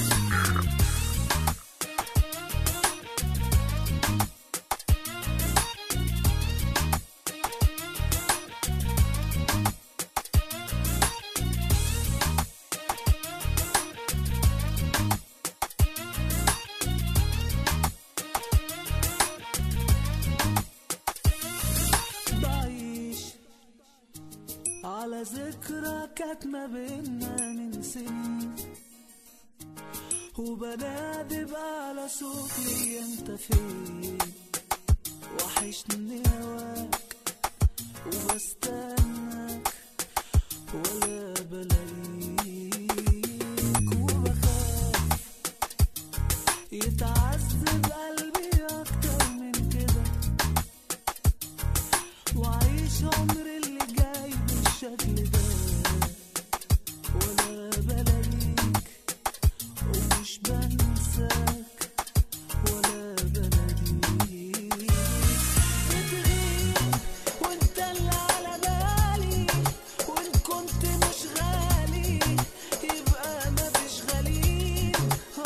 على ذكرى كانت ما بينا من سنين، وبنادي بأعلى صوت لي انت فين، وحشني هواك وبستناك ولا بلاقيك، وبخاف يتعذب قلبي اكتر من كده، وعيش عمري اللي جاي بالشكل ده ولا بلاقيك، ومش بنساك ولا بلاقيك، بتغيب وانت اللي على بالي، وان كنت مش غالي يبقى مفيش غاليين،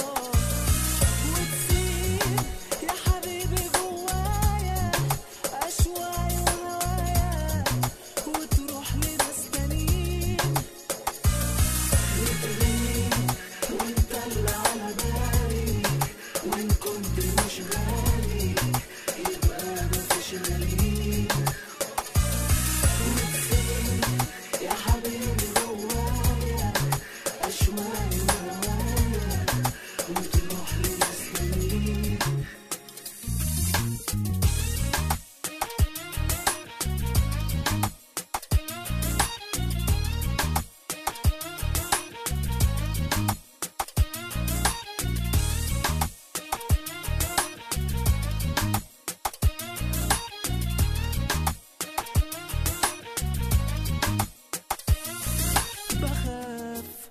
وتسيب يا حبيبي جوايا أشواقي وهوايا وتروح لناس تانيين، بتغيب وانت اللي على بالي، وان كنت مش غالي يبقى مفيش غاليين، وتسيب يا حبيبي جوايا أشواقي وهوايا وتروح لناس تانيين. بخاف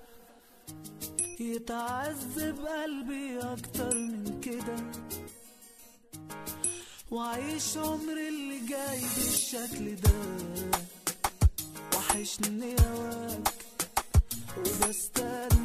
يتعذب قلبي اكتر من كده، وعيش عمري اللي جاي بالشكل ده، وحشني هواك وبستنى